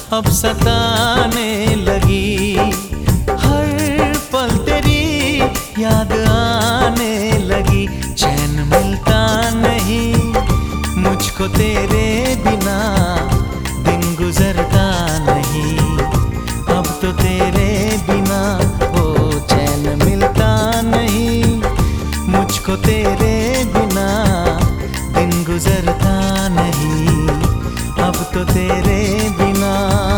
अब सताने लगी। हर पल तेरी याद आने लगी। चैन मिलता नहीं मुझको तेरे बिना, दिन गुजरता नहीं अब तो तेरे बिना। ओ चैन मिलता नहीं मुझको तेरे बिना, दिन गुजरता नहीं अब तो तेरे बिना।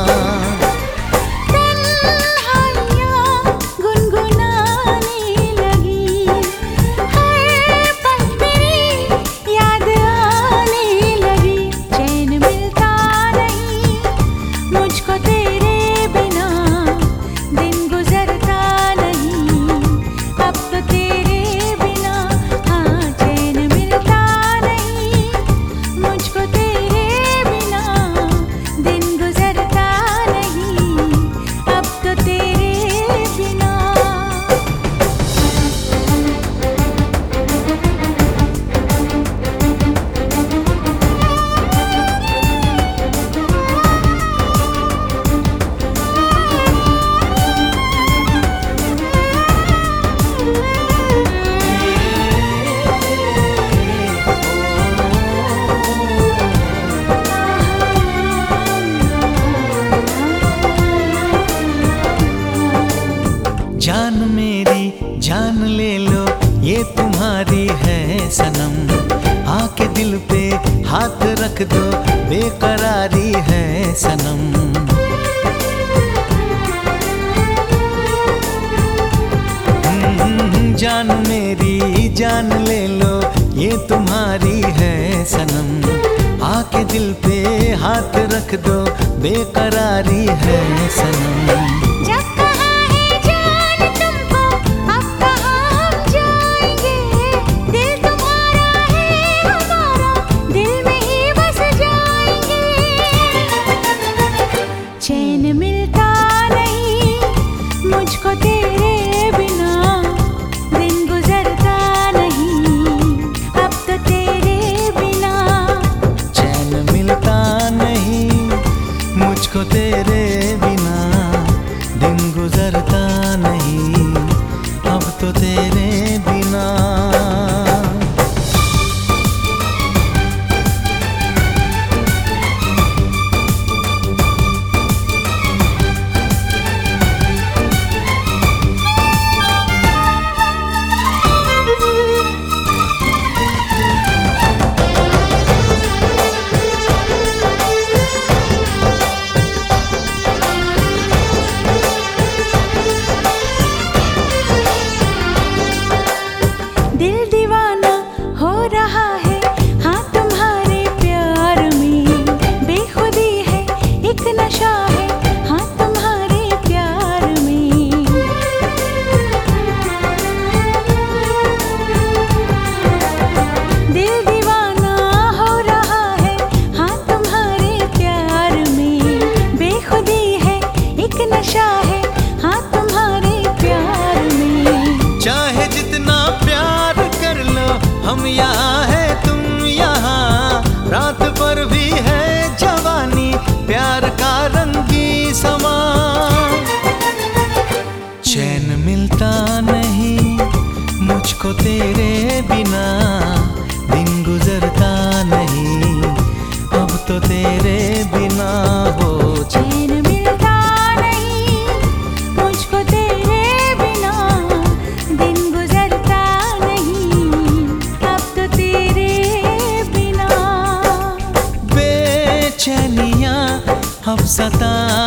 जान मेरी जान ले लो ये तुम्हारी है सनम। आके दिल पे हाथ रख दो बेकरारी है सनम। जान मेरी जान ले लो ये तुम्हारी है सनम। आके दिल पे हाथ रख दो बेकरारी है सनम। मुझको तेरे बिना दिन गुजरता नहीं अब तो तेरे बिना। चैन मिलता नहीं मुझको तेरे बिना, दिन गुजरता नहीं अब तो तेरे बिना। हम यहाँ है तुम यहाँ, रात भर भी है जवानी प्यार का रंगी समा। चैन मिलता नहीं मुझको तेरे बिना, दिन गुजरता नहीं अब तो तेरे बिना। हो चैन मिलता नहीं मुझको तेरे बिना, दिन गुजरता नहीं अब तो तेरे बिना। बेचैनियाँ अब सता